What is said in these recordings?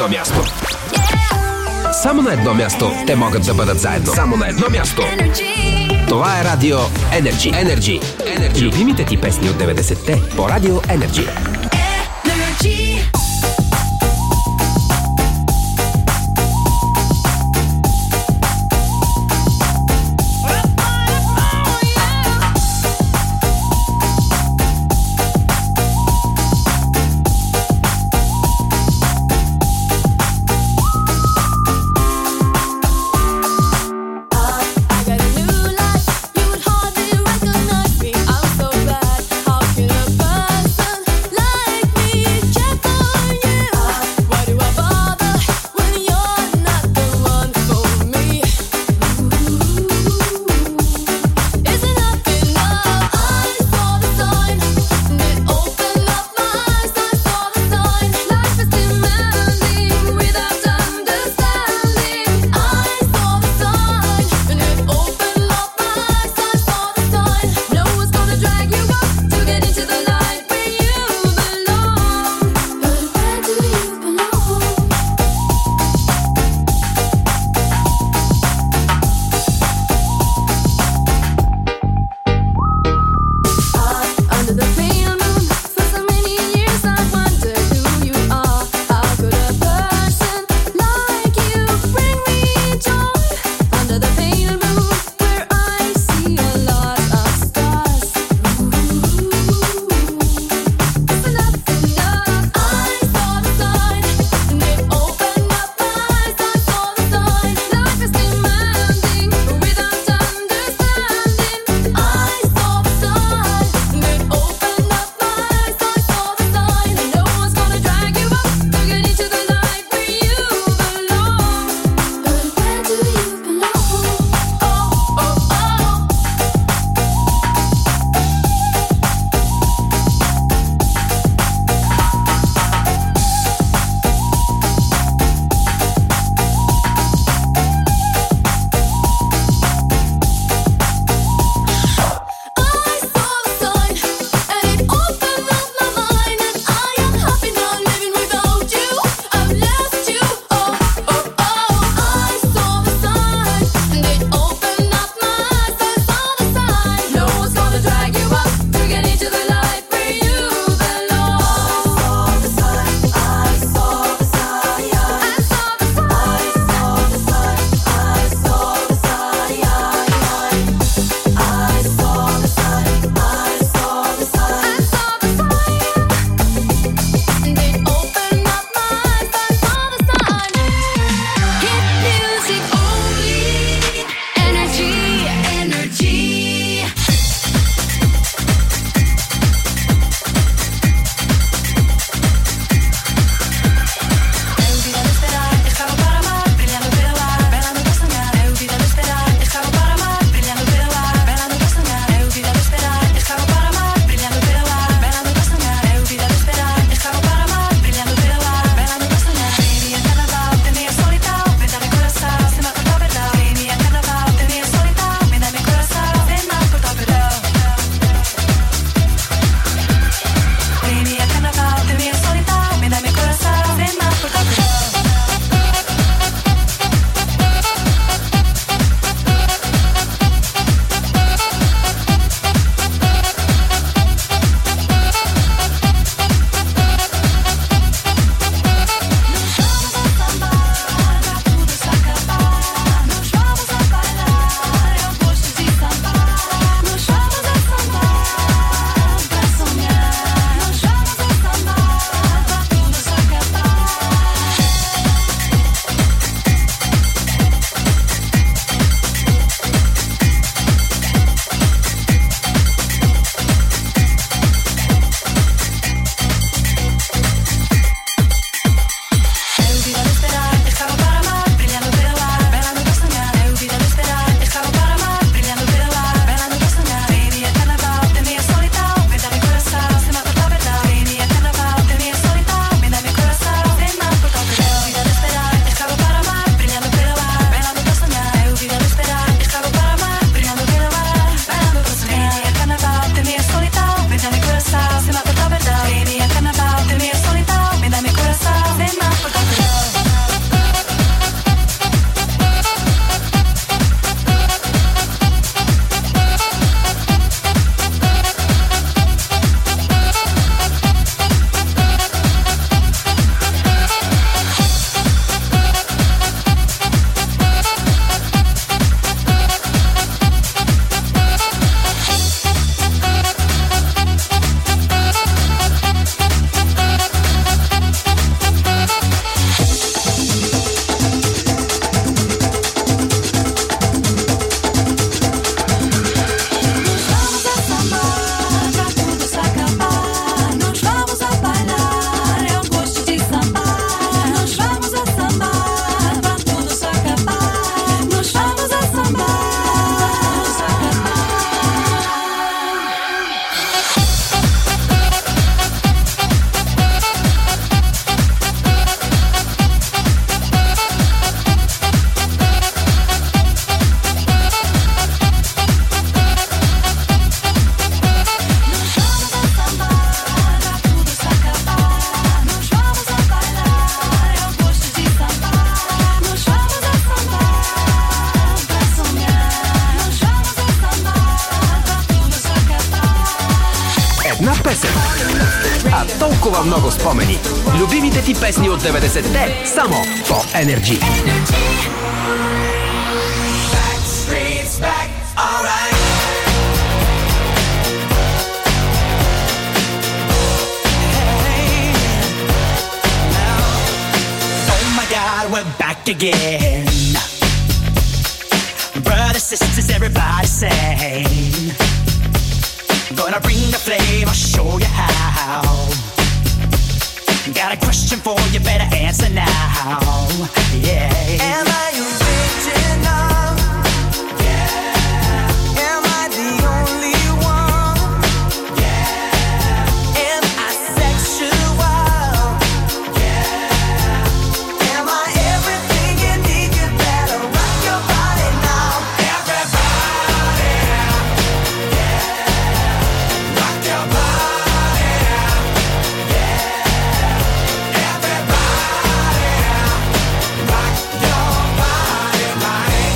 едно място. Само на едно място те могат да бъдат заедно. Само на едно място. Това е Радио Energy. Любимите ти песни от 90-те по Радио Energy. Like толкова много спомени. Любимите ти песни от 90-те само по Energy. Backstreet's back, alright. Hey, now, oh my God, we're back again. Brothers, sisters, everybody sing. Gonna bring the flame, I'll show you how. Got a question for you, better answer now. Yeah. Am I original? Yeah. Am I the only one? Yeah. Am I sexual? Yeah. Am I everything you need? You better rock your body now. Everybody, yeah. Rock your body, yeah. Everybody, rock your body, right?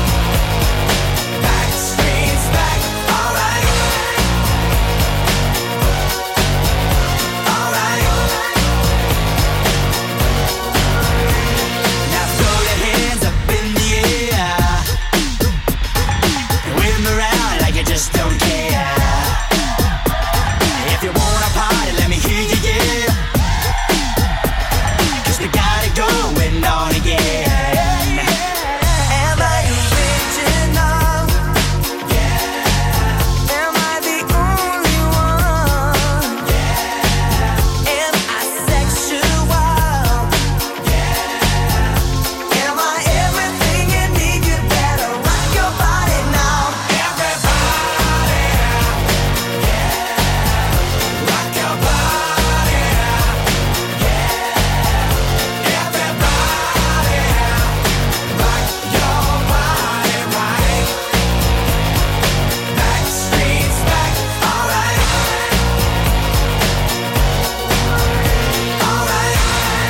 Backstreet's back, alright. Alright. Now throw your hands up in the air. Wave 'em around like you just don't care. If you wanna party, let me hear you, yeah. 'Cause we got it going on again. Am I original? Yeah. Am I the only one? Yeah. Am I sexual? Yeah. Am I everything you need? You better rock your body now. Everybody, yeah. Rock your body, yeah. Everybody, rock your body, right? Backstreet's back, alright. Alright.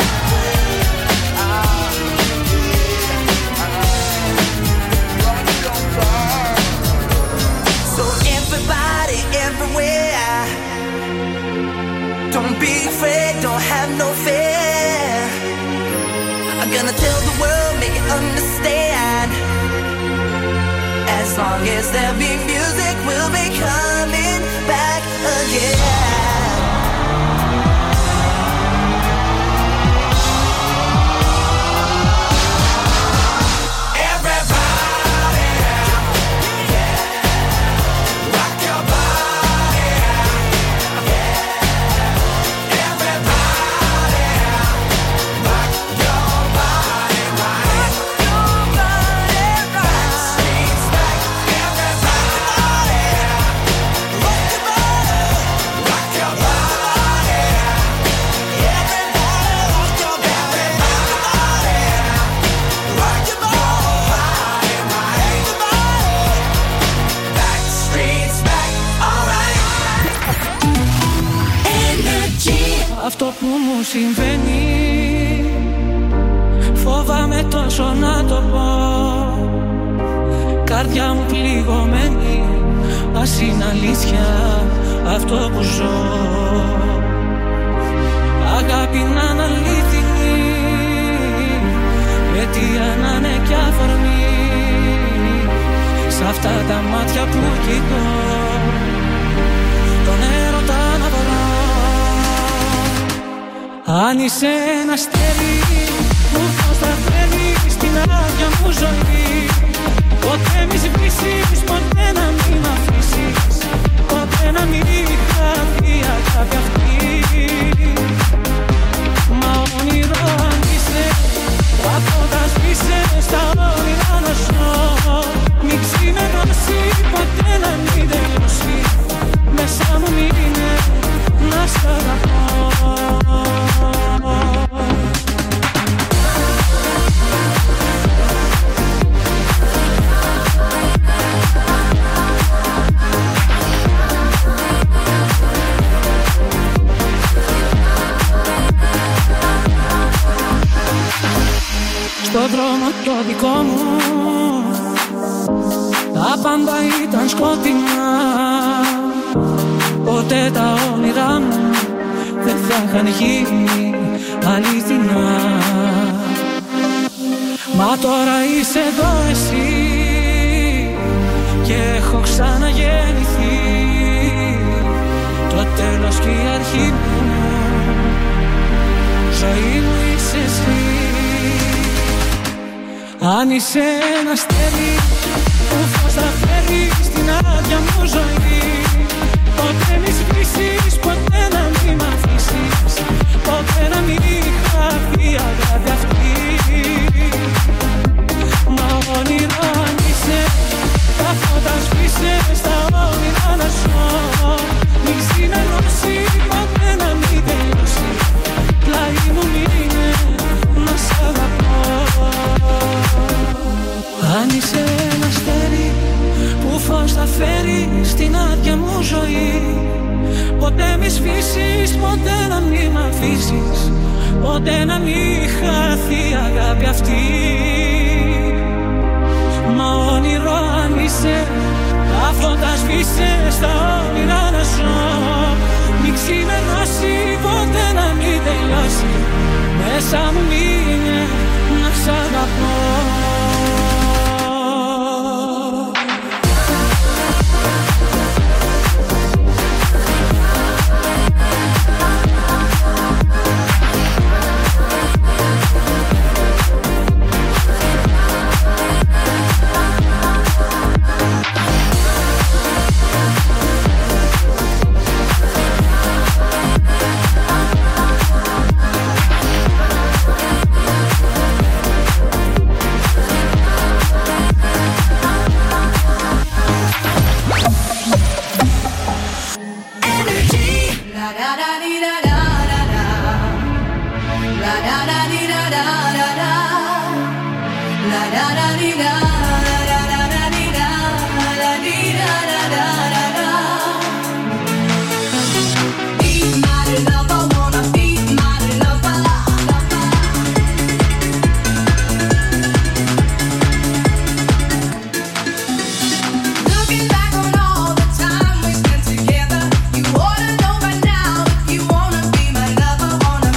So everybody, everywhere, don't be afraid, don't have no fear. I'm gonna tell the world, make it understand. As long as there be music, we'll be coming back again. Everybody, yeah, rock your body, yeah. Everybody, rock your body, right? Backstreet's back, everybody, rock your body, rock your body, everybody, rock your body, rock your body, right? Backstreet's back, alright. Energy. Αυτό που μου συμβαίνει φοβάμαι τόσο να το πω. Καρδιά μου πληγωμένη, ας είναι αλήθεια αυτό που ζω. Αγάπη να είναι αλήθινη, αιτία να είναι κι αφορμή. Σ' αυτά τα μάτια που κοιτώ, τον έρωτα να βρω. Αν είσαι ένα αστέρι που φως θα φέρει στην άδεια μου ζωή, ποτέ μη σβήσεις, ποτέ να μην μ' αφήσεις, ποτέ να μην χαθεί η αγάπη αυτή. Μα όνειρο αν είσαι, από τα σβήσε στα όνειρα να ζω. Μη ξημερώσει, ποτέ να μην τελειώσει, μέσα μου μείνε να σ' αγαπώ. Στον δρόμο το δικό μου τα πάντα ήταν σκοτεινά. Ποτέ τα όνειρά μου δεν θα είχαν γίνει αληθινά. Μα τώρα είσαι εδώ εσύ και έχω ξαναγεννηθεί. Το τέλος και η αρχή μου, ζωή μου είσαι εσύ. Αν είσαι ένα αστέρι που φως θα φέρει στην άδεια μου ζωή, ποτέ μη σβήσεις, ποτέ να μην μ' αφήσεις, ποτέ να μην χαθεί η αγάπη αυτή. Μα όνειρο αν είσαι, τα φώτα σβήσε, στα όνειρα να ζω. Μη ξημερώσει, ποτέ να μην τελειώσει, πλάι μου μείνε να σ' αγαπώ. Αν είσαι ένα αστέρι που φως θα φέρει στην άδεια μου ζωή, ποτέ μη σβήσεις, ποτέ να μην μ' αφήσεις, ποτέ να μην χαθεί η αγάπη αυτή. Μα όνειρο αν είσαι, τα φώτα σβήσε, στα όνειρα να ζω. Μη ξημερώσει, ποτέ να μην τελειώσει, μέσα μου μείνε να σ' αγαπώ.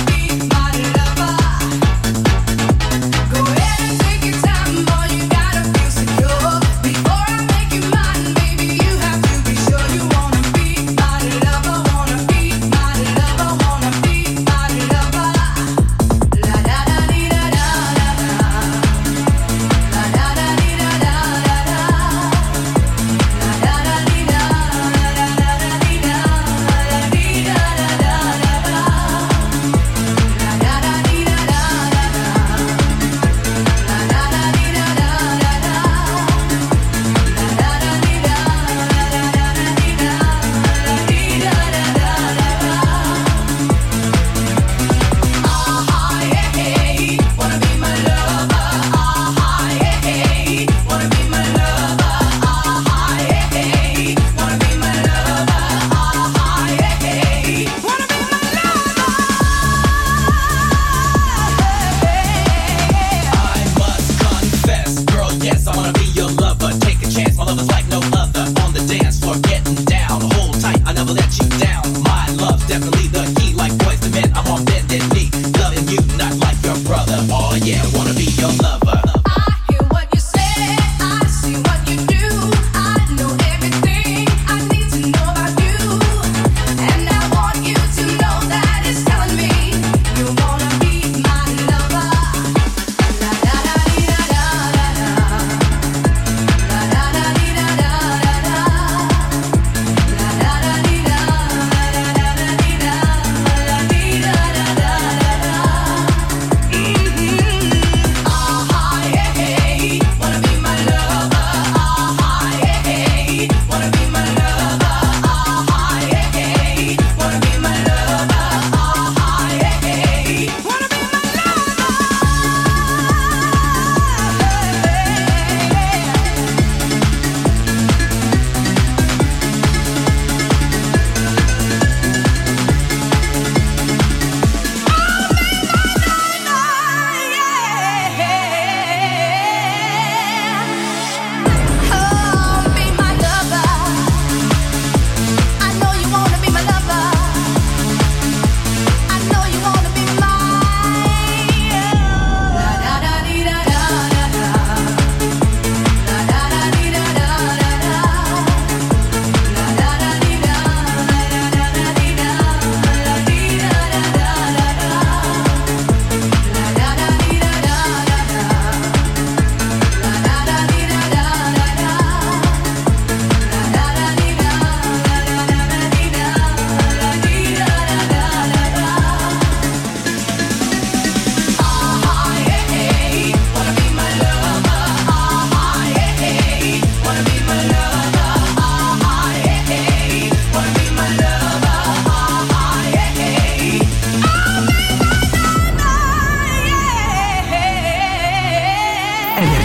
Go ahead and take your time, boy, you gotta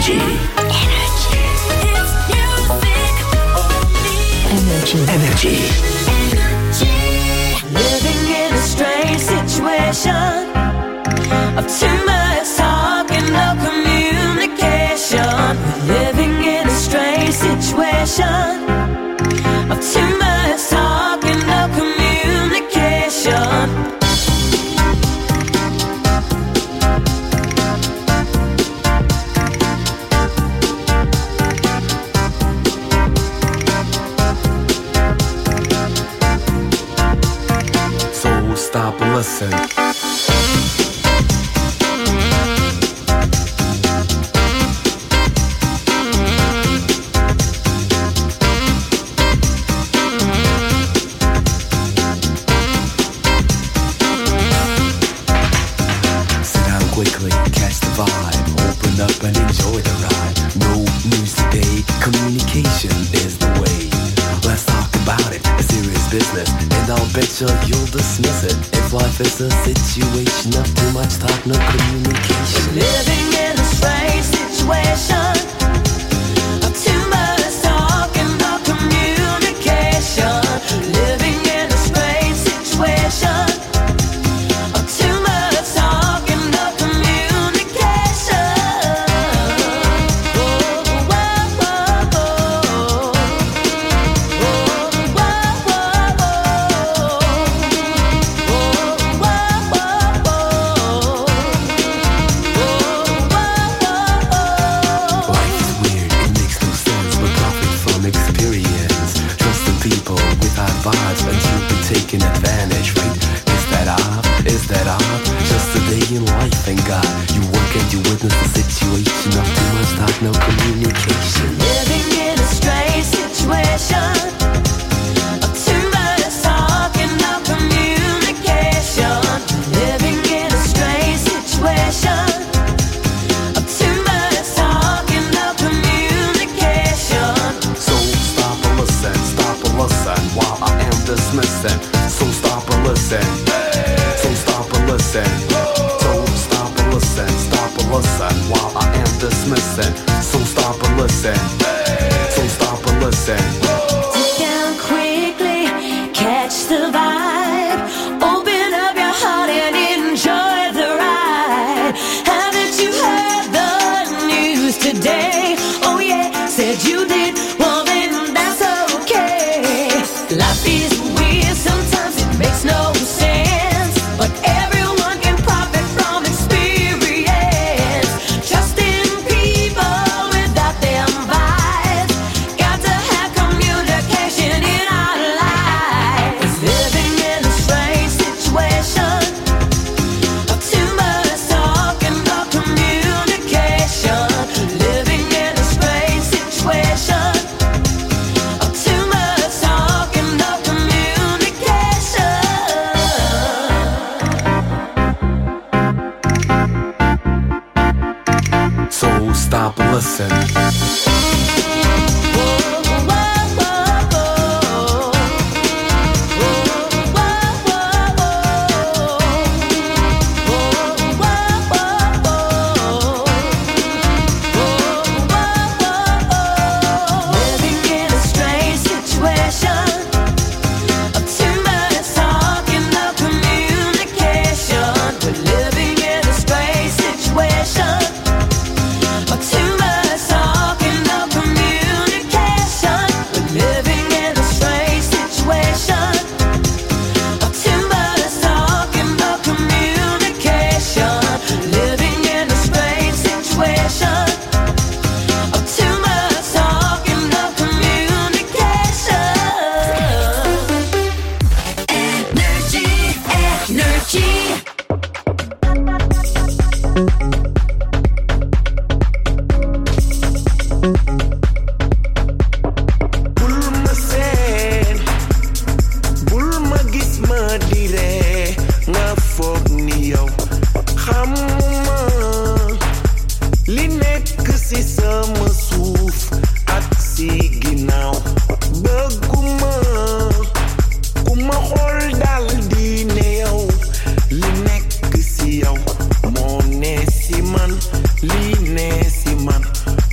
Energy. Energy. Living in a strange situation of too much talk and no communication. Living in a strange situation of too much talk and no communication. Stop and listen. Sit down quickly, catch the vibe, open up and enjoy the ride. No news today, communication is the way. Let's talk about it, a serious business, and I'll bet you'll dismiss it. If life is a situation of too much talk, no communication. Living in a strange situation of too much talk and no communication. Living in a strange situation of too much talk and no communication. Vibes and you'll be taking advantage, right? Is that odd? Just a day in life, thank God. You work and you witness the situation of too much talk, no communication. Living in a strange situation of too much talk and no communication. Living in a strange situation of too much talk and no communication. So stop and listen while I am dismissing. So stop and listen. So stop and listen. So stop and listen while I am dismissing. So stop and listen. So stop and listen. Sit down quickly, catch the vibe. Open up your heart and enjoy the ride. Haven't you heard the news today? Oh yeah, said you did. Well then that's okay. Life is weird, sometimes it makes no sense, but everyone can profit from experience. Trust in people without them vibes. Got to have communication in our lives. Living in a strange situation of too much talk and no communication. Living in a strange situation of too much talk and no communication. So stop and listen. Living in a strange situation of too much talk and no communication. We're living in a strange situation of too much talk and no communication. We're living in a strange situation of too much talk and no communication. Living in a strange situation of too much talk and no communication. Energy, energy. Bulma seen, bulma gis ma dire, nga foog ni yow xamuma li nekk ci sama suuf ak ci ginnaaw. Bëgguma ku ma xool dal di ne yow li nekk ci yow moo ne ci man, li ne ci man.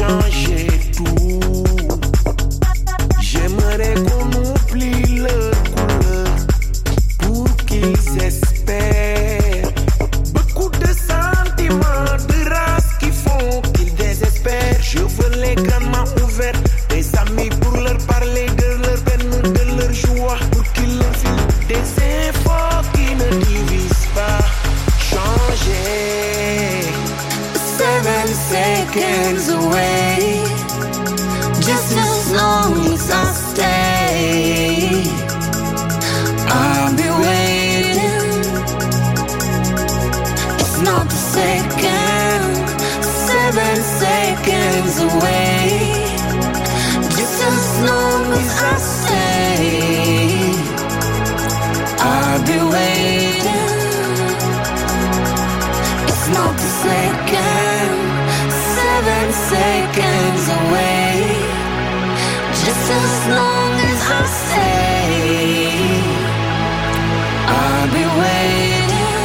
changer tout. J'aimerais qu'on oublie leur couleur pour qu'ils espèrent. Beaucoup de sentiments de race qui font qu'ils désespèrent. Je veux les grandes mains ouvertes, des amis pour leur parler de leur peine, de leur joie, pour qu'ils leur filent des infos qui ne divisent pas. Changer. 7 seconds away, just as long as I stay, I'll be waiting. It's not a second, 7 seconds away, just as long as I stay, I'll be waiting. It's not a second, 7 seconds away, just as long as I stay, I'll be waiting,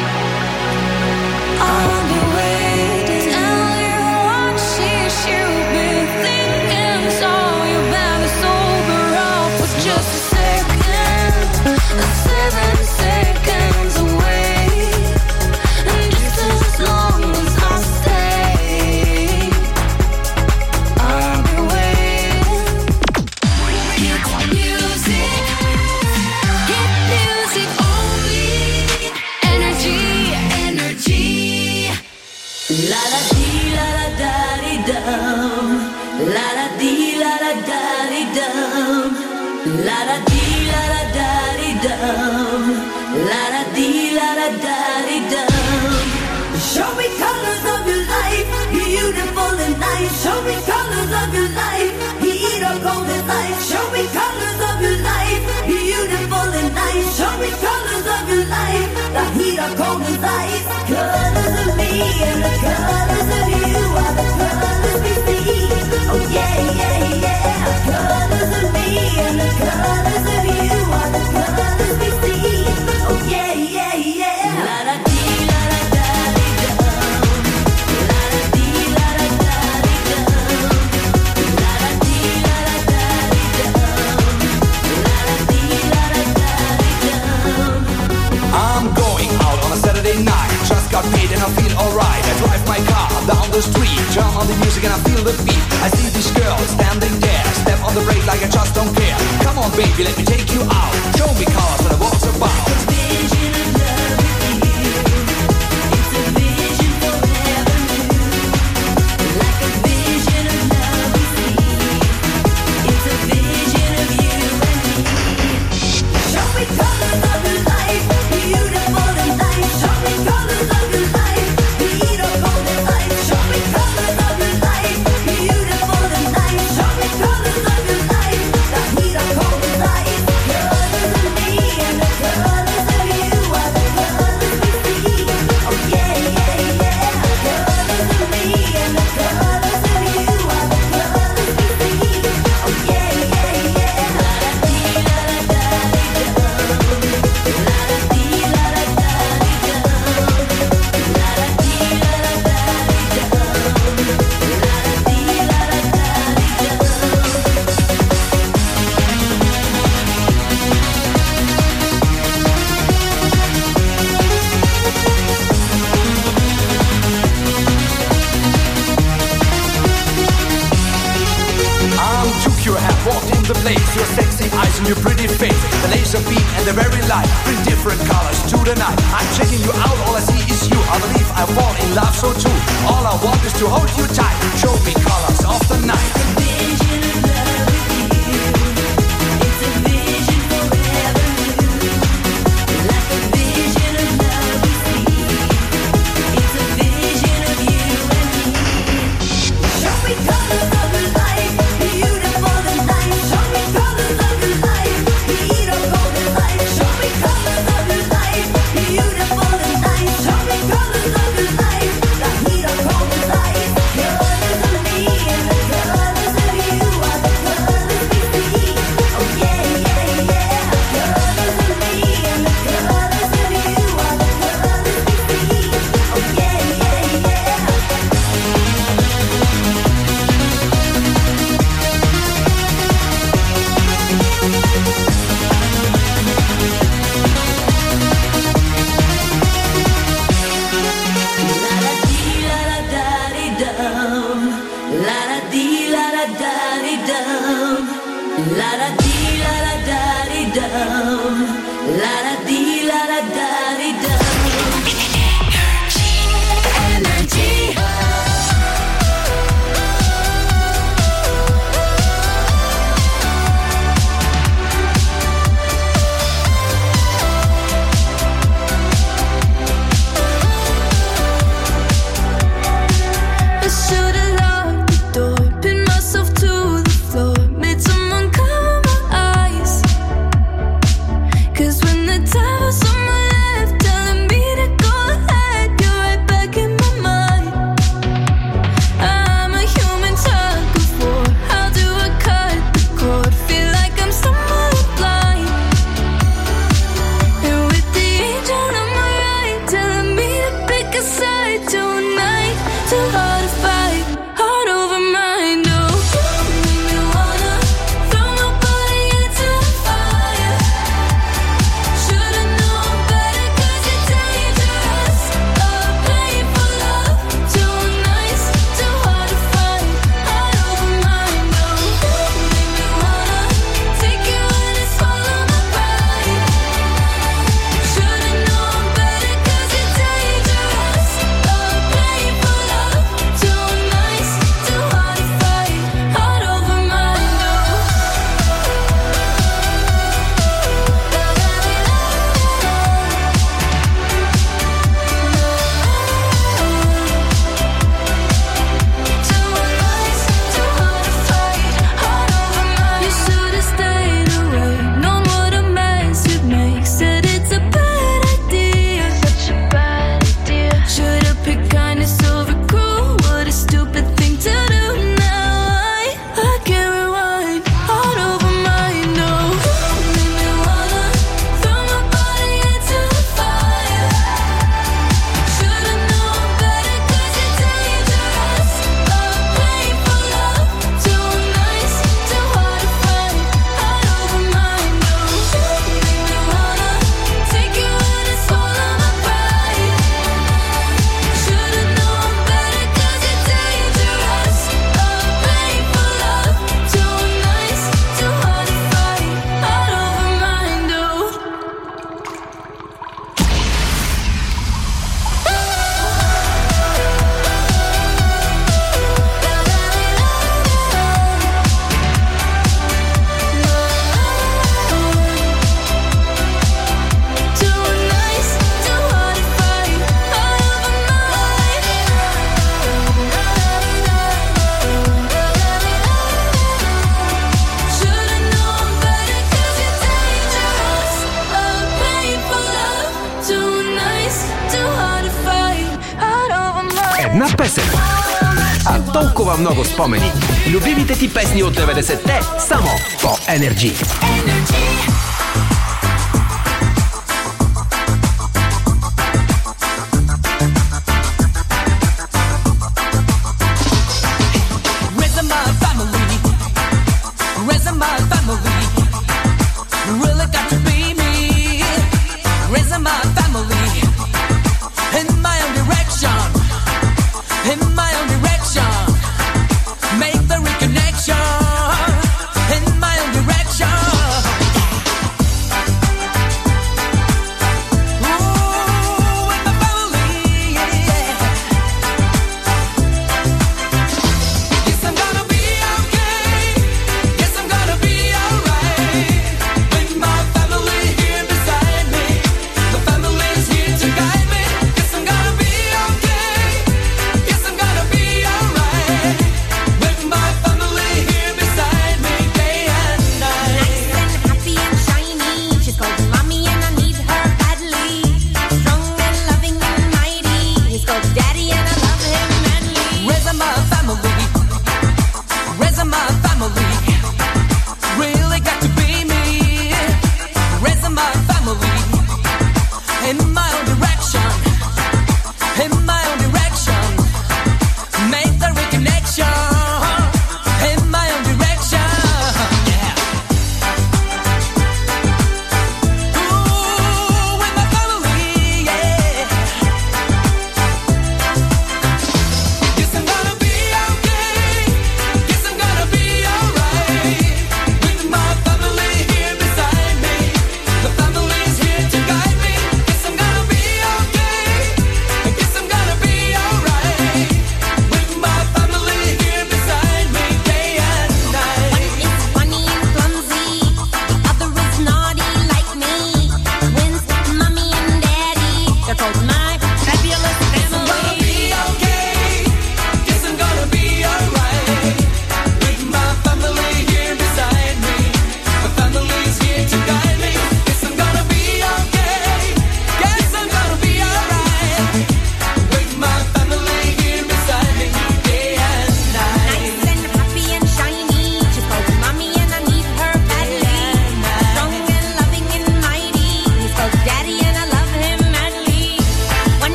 I'll be waiting. Tell you what you've been thinking, so you better sober up for just a second, 7 seconds away, and just as long as I stay, I'll be waiting. Hit music only. Energy, energy. La la dee, la la da dee dum. La la dee, la la da dee dum. La la dee, la la da dee dum. La la dee, la la da dee dum. Show me colors of your life, beautiful and nice. Show me colors of your life, heat or cold as ice. Show me colors of your life, beautiful and nice. Show me colors of your life, the heat or cold as ice. Colors of me and the colors of you are the colors we see. Oh yeah, yeah, yeah. Colors of me and the colors of you are the colors we see. Oh yeah, yeah, yeah. La da dee, la da da dee dum. La da dee, la da da dee dum. La da dee, la da da dee dum. La da dee, la da da dee dum. I'm going out on a Saturday night. Just got paid and I feel alright. I drive my car down the street, turn on the music and I feel the beat. I see this girl standing there, step on the brake like I just don't care. Come on baby, let me take you out. Show me colors when I walk about. Vision of love with you. It's a vision forever new. Like a vision of love we see. It's a vision of you and me. Show me colors of your life, beautiful and nice. Show me colors of your life, heat or cold as ice. Show me colors of your life, beautiful and nice. Show me colors of your life, the heat or cold as ice. Colors of me and the colors of you are the colors we see. Oh yeah, yeah, yeah. Colors of me and the colors of you are the colors we see. Oh yeah, yeah, yeah. La da dee, la da da dee dum. La da dee, la da da dee dum. La da dee, la da da dee dum. La da dee, la da da dee I'm took your hand, walked in the place. Your sexy eyes and your pretty face, the laser beam and the very light bring different colors to the night. I'm checking you out, all I see is you. I believe I fall in love so too. All I want is to hold you tight. Show me colors of the night. Vision of love with you. It's a vision forever new. Like a vision of love we see. It's a vision of you and me. Show me colors of your life, beautiful and nice. Show me colors of your life, heat or cold as ice. Show me colors of your life, beautiful and nice. Show me colors of your life, the heat or cold as ice. Colors La da di la da da di dum. La da di la da da di dum. La da di la da da di dum. Energy. Една песен, а толкова много спомени. Любимите ти песни от 90-те само по Energy. Make the reconnection in my own direction.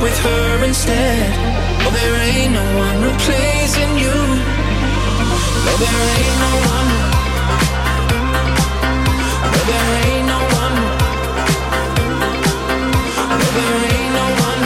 with her instead. Oh, there ain't no one replacing you. No, there ain't no one. No, there ain't no one. No, there ain't no one.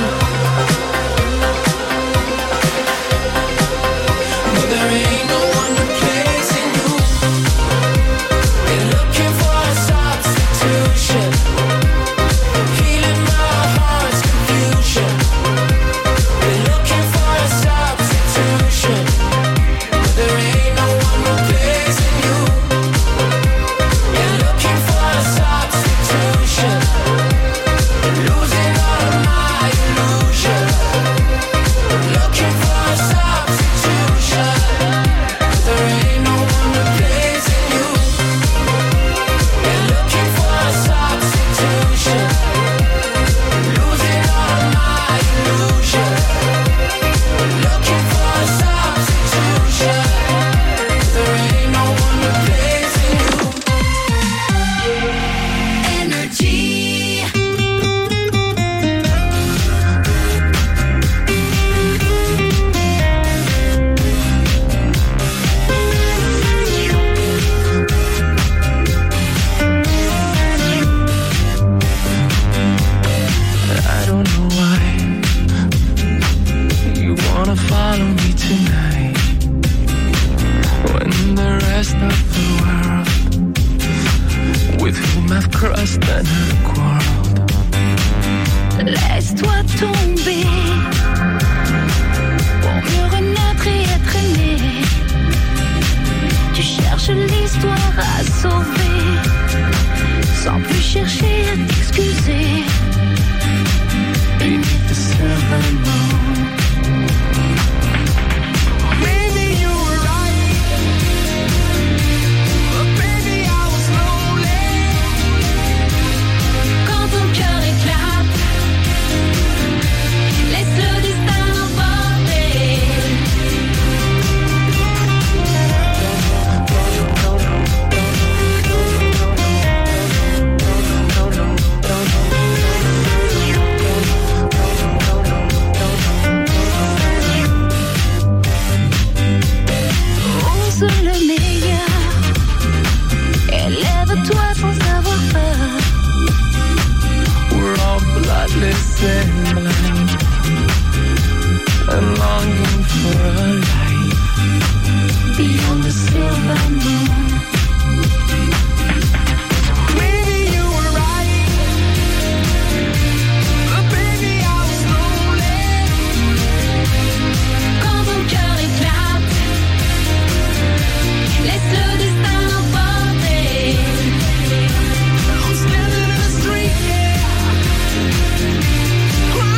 No, there ain't no one replacing you. We're looking for a substitution. Healing my heart's confusion. We're looking for a substitution. But there ain't no one replacing you. We're looking for a substitution. Losing all of my illusion. Looking for a substitution. But there ain't no one replacing you. We're looking for a substitution. Losing all of my illusion. Looking for a substitution. There ain't no one replacing you. Energy. I don't know why you wanna follow me tonight, when the rest of the world with whom I've crossed and have quarreled. Laisse-toi tomber pour mieux renaître et être aimé. Tu cherches l'histoire à sauver sans plus chercher à t'excuser. Beneath the silver moon. Maybe you were right, but baby I was lonely. Quand ton cœur éclate, laisse le destin emporter. Ose le meilleur, élève-toi sans avoir peur. We're all bloodless and blind, and longing for a life Beyond the silver moon. Maybe you were right, but baby I was lonely. Quand ton cœur éclate, laisse le destin emporter. I'm standing in the street, yeah,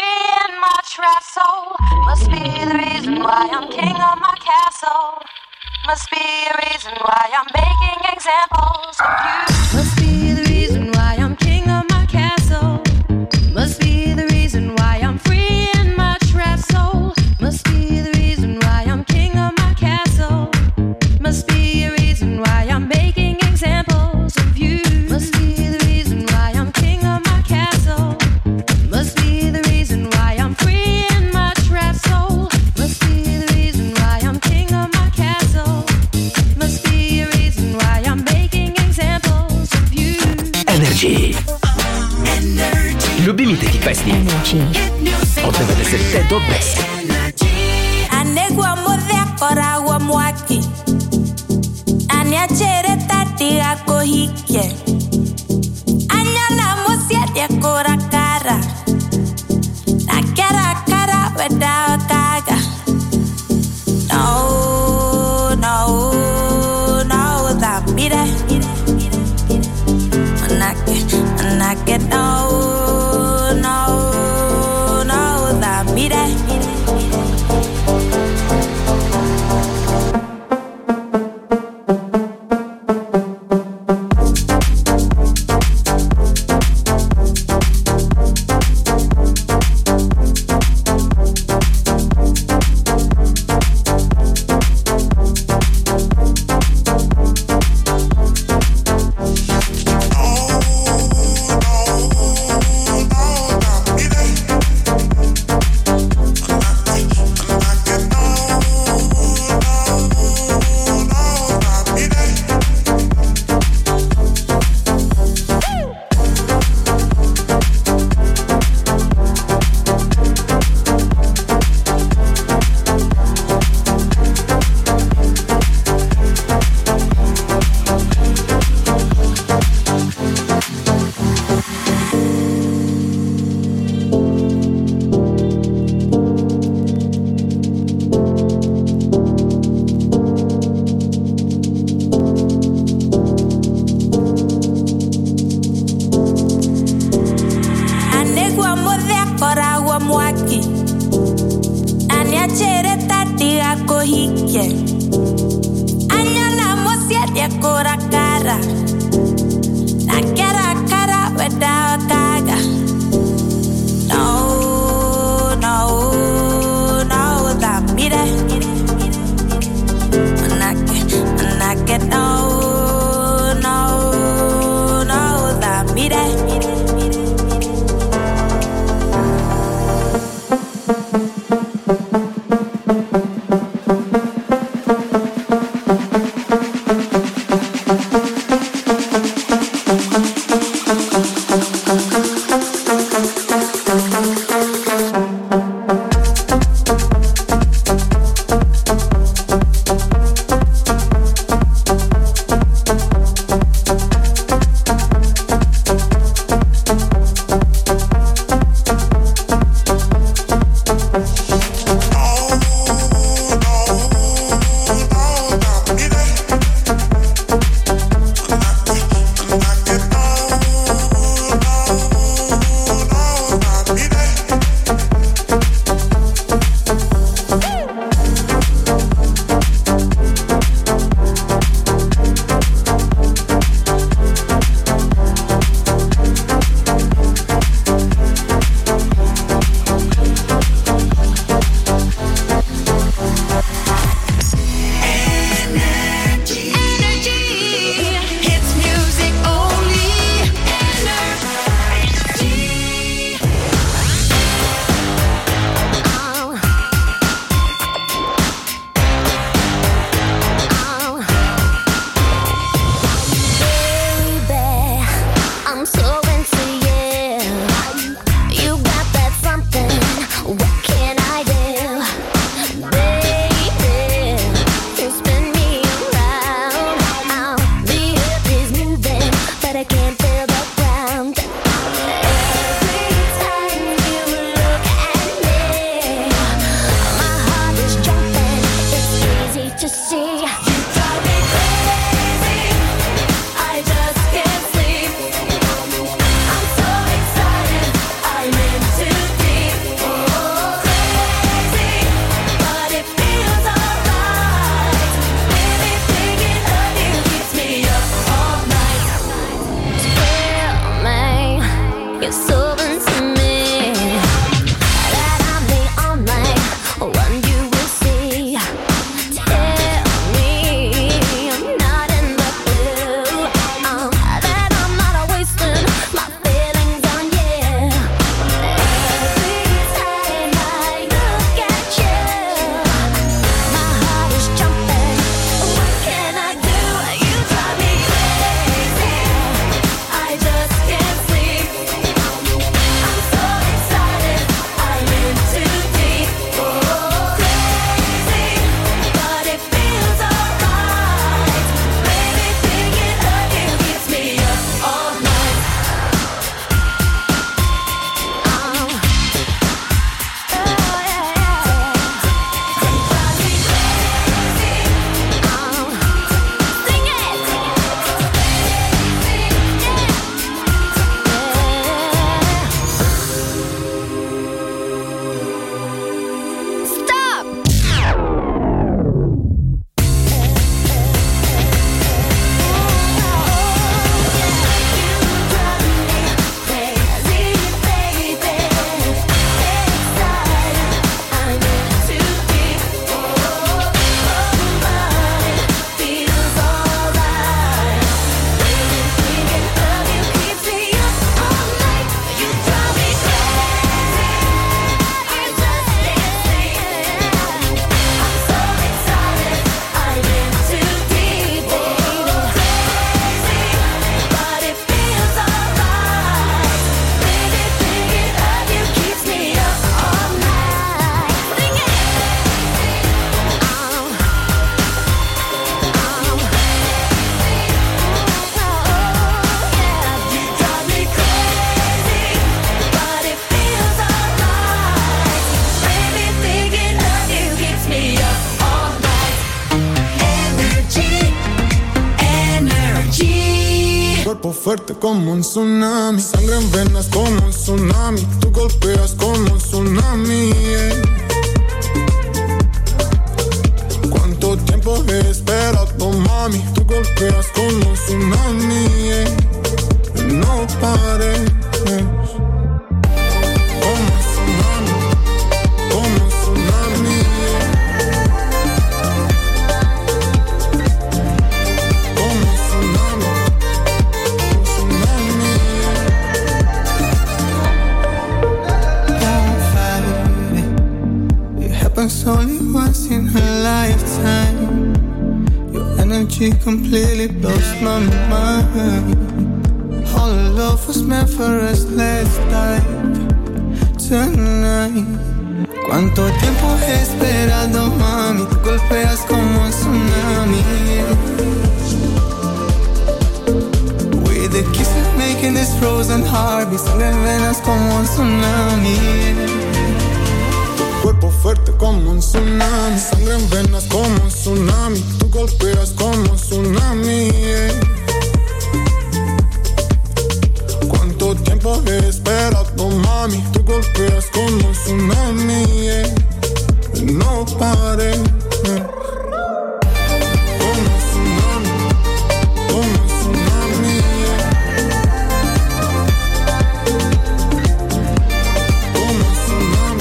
free in my trapped soul. Must be the reason why I'm king of my castle. Must be a reason why I'm making examples of you. Must be the reason why I'm king of my castle. Must be the reason why I'm free in my trapped soul. Must be the reason why I'm king of my castle. Must be a reason why I'm making examples of you. Must be the reason why I'm king of my castle. Must be the reason why I'm free in my trapped soul. Must be the reason why I'm king of my castle. Must be a reason why I'm making examples of you. Energy. Любимите ти песни от 90-те до днес. Anegua modea koragua mwaki. Anya chere tati ako hike. Anya na musia dia kora kara. Na kara kara weda kaga. No, no, no, that beat it. Manake, no, no, no, that beat it. fuerte como un tsunami, sangre en venas como un tsunami, tú golpeas como un tsunami, Cuánto tiempo he esperado, mami, tú golpeas como un tsunami, No pares. Como un tsunami, como un tsunami, como un tsunami, un tsunami. Don't fight it. It happens only once in a lifetime. Your energy completely blows my mind. All love was meant for us, let's dive tonight. Cuánto tiempo he esperado, mami, tú golpeas como un tsunami. With the kisses making this frozen heart, mi sangre en venas como un tsunami. Cuerpo fuerte como un tsunami, sangre en venas como un tsunami, tú golpeas como un tsunami, Cuánto tiempo he esperado, mami, tú golpeas como un tsunami, No pares. Como un tsunami, como un tsunami, como un tsunami,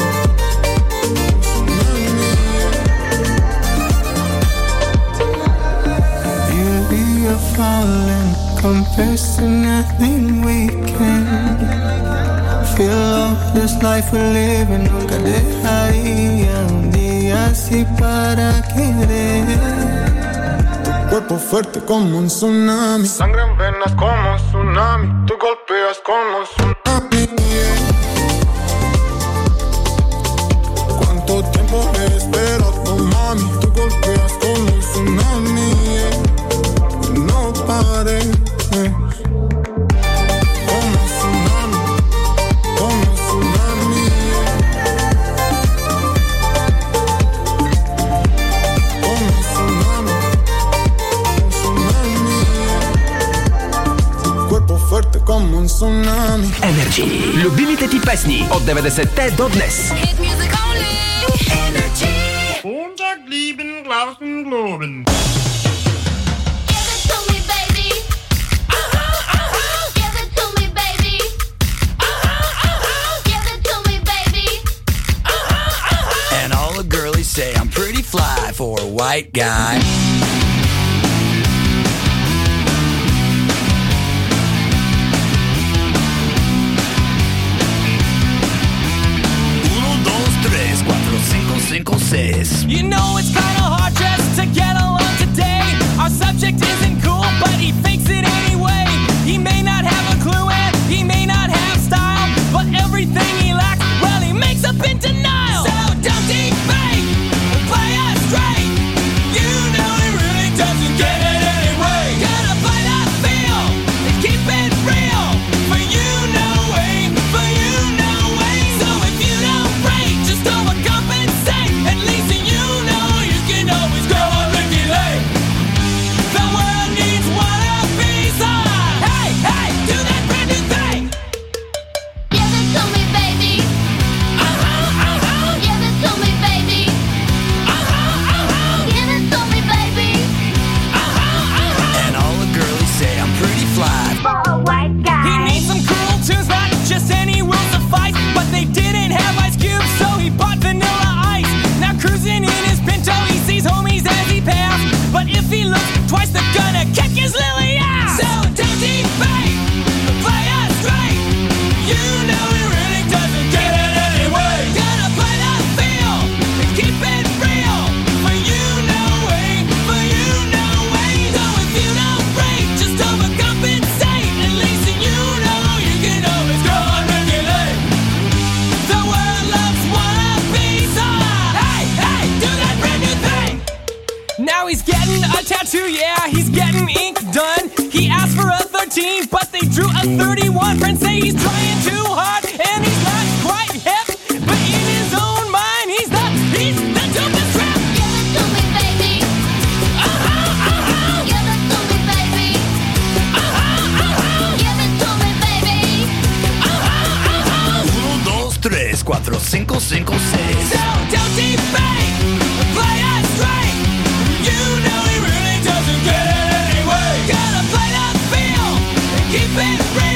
Beauty of falling compares to nothing we can. Feel all this life we're living, nunca dejaría un día así para querer. Cuerpo fuerte como un tsunami, sangre en venas como un tsunami, tú golpeas como un tsunami, Cuánto tiempo he esperado, mami, tú golpeas como un tsunami, No pares. Como un tsunami, como un tsunami, como un tsunami, un tsunami, Cuerpo fuerte como un tsunami. Energy. Любимите ти песни от 90-те до днес. Hit music only. Energy. Unterglieben, Glauben, Globen. Give it to me, baby. Give it to me, baby. Give it to me, baby. And all the girlies say I'm pretty fly for a white guy. Uno, dos, tres, cuatro, cinco, cinco, seis. You know it's kinda hard just to get along today. Our subject isn't cool, but he fakes it anyway. He may not have a clue and he may not have style, but everything he lacks, well, he makes up in denial. So don't debate, play us straight. You know he really doesn't get it anyway. Gotta play that feel and keep it real. For you, no way, for you, no way. So if you don't break, just overcompensate. At least you know you can always go on Ricky Lake. The world needs one of these on. Hey, hey, do that brand new thing. Give it to me, baby. Give it to me, baby. Give it to me, baby. And all the girlies say I'm pretty fly. For a white He guy. needs some cool tunes, not just any will suffice. But they didn't have Ice Cube, so he bought Vanilla Ice. Now cruising in his Pinto, he sees homies as he passed. But if he looks twice, they're gonna kick his lily ass. So don't debate, play us straight. You know he really doesn't get it anyway. Gotta play that feel and keep it real. For you, no way, for you, no way. So if you don't break, just overcompensate. At least you know you can always go on regulate. The world loves wannabes on. Hey, hey, do that brand new thing. Now he's getting a tattoo, yeah, he's getting ink done. He asked for a 13, but they drew a 31. Friends say he's trying too hard, and he's not quite hip. But in his own mind, he's the dopest rap. Give it to me, baby. Give it to me, baby. Cinco, cinco, seis. So don't debate, play us straight. You know he really doesn't get it anyway. Gotta play the field and keep it real.